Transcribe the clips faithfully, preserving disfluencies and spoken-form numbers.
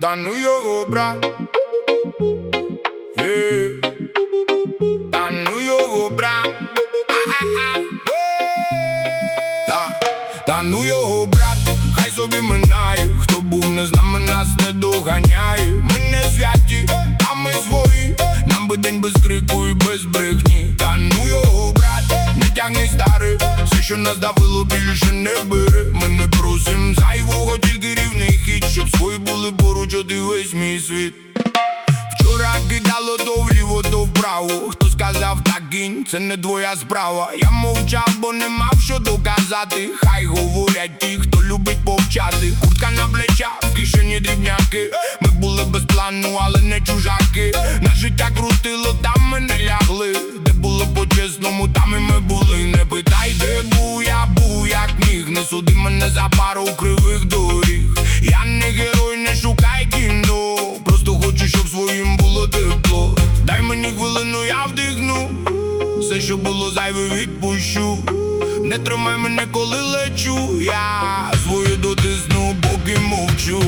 Та ну його, брат. Е. Та ну його, брат. Та, та ну його, брат, хай собі минає. Хто був не з нами, нас не доганяє. Ми не святі, а ми свої. Нам би день без крику і без брехні. Та ну його, брат, не тягни старий. Все, що нас давило, більше не бери. Ми не просим зайвого, тільки рівний хід, щоб свої були поруч, от і весь мій світ. Вчора кидало то вліво, то вправо. Хто сказав так кінь, це не твоя справа. Я мовчав, бо не мав що доказати. Хай говорять ті, хто любить повчати. Куртка на плечах, в кишені дрібняки. Ми були без плану, але не чужаки. На життя крутило, там ми не лягли. Де було по-чесному, там і ми були. Не питай, де був, я був як міг. Не суди мене за пару кривих доріг. Я не герой, не шукай кіно. Просто хочу, щоб своїм було тепло. Дай мені хвилину, я вдихну. Все, що було зайве, відпущу. Не тримай мене, коли лечу. Я свою дотисну, поки мовчу.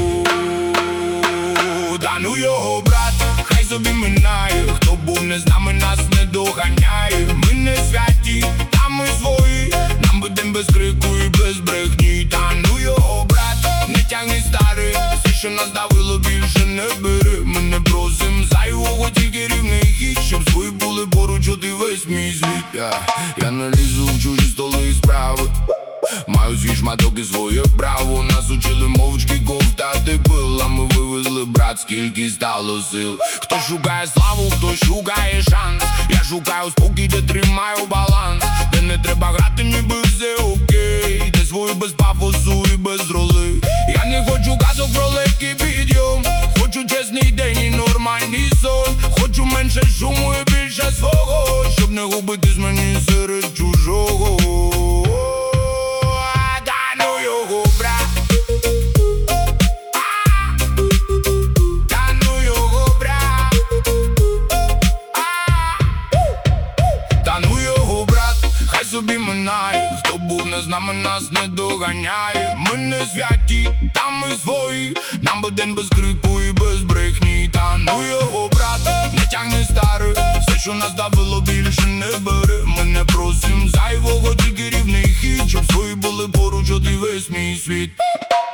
Та ну його, брат, хай собі минає. Хто був не з нами, нас не доганяє. Ми не святі, та ми свої. Нам би день без крику і без брехні. Та ну його, брат, не тягни старий. Все, що нас давило, більше не бери. Ми не просим зайвого, тільки рівний хід, щоб свої були поруч, от і весь мій світ. Я, я не лізу в чужі столи і справи. Маю свій шматок і своє право. Нас учили мовчки ковтати пил, а ми вивезли, брат, скільки стало сил. Хто шукає славу, хто шукає шанс. Я шукаю спокій, де тримаю баланс. Де не треба грати, ніби все окей. Де свою без пафосу і без роли. Я не хочу казок про легкий підйом. Хочу чесний день і нормальний сон. Хочу менше шуму і більше свого, щоб не губитись мені серед чужого. Собі минає, хто був не з нами, нас не доганяє. Ми не святі, та ми свої. Нам би день без крику і без брехні. Та ну його, брат, не тягни старий. Все, що нас давило, більше не бери. Ми не просим зайвого, тільки рівний хід, щоб свої були поруч, от і весь мій світ.